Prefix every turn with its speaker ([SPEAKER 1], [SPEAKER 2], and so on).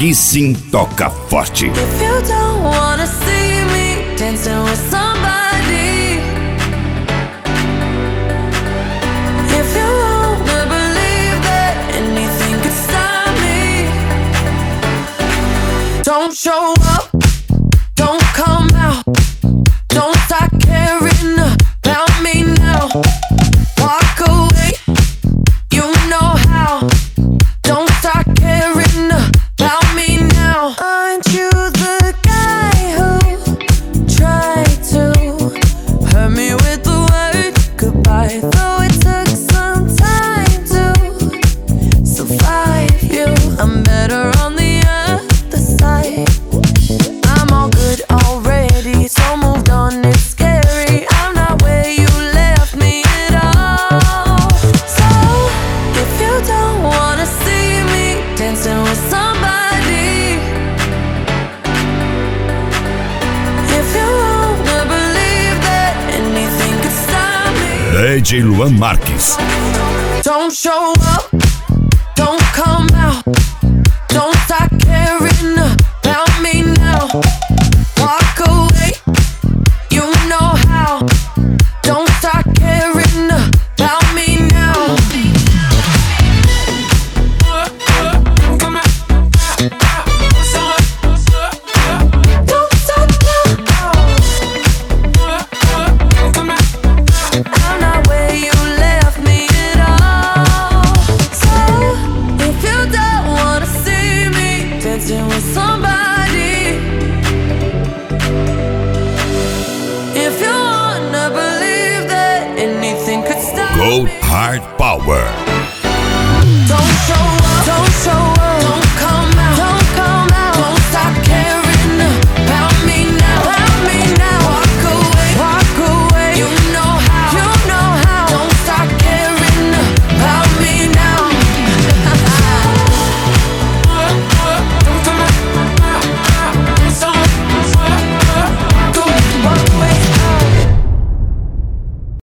[SPEAKER 1] Aqui sim toca forte.
[SPEAKER 2] If you don't wanna see me dancing with somebody, if you wanna believe that anything could stop me, don't show up, don't come out, don't start caring about me now. Walk away, you know how. Don't start caring about me now. Aren't you the guy who tried to hurt me with the word goodbye? Though it took some time to survive you, I'm better on the other side. I'm all good already, so moved on, it's scary. I'm not where you left me at all. So, if you don't wanna see me dancing with somebody, if you wanna believe that anything could stop me,
[SPEAKER 1] DJ Luan Marques.
[SPEAKER 2] don't show up, don't come out, don't start caring about me now. Walk away, you know how. Don't start caring about me now. Don't stop now. I'm not where you left me at all. So, if you don't wanna see me dancing with somebody, if you wanna believe that anything could stop
[SPEAKER 1] Gold
[SPEAKER 2] me,
[SPEAKER 1] Hard Power.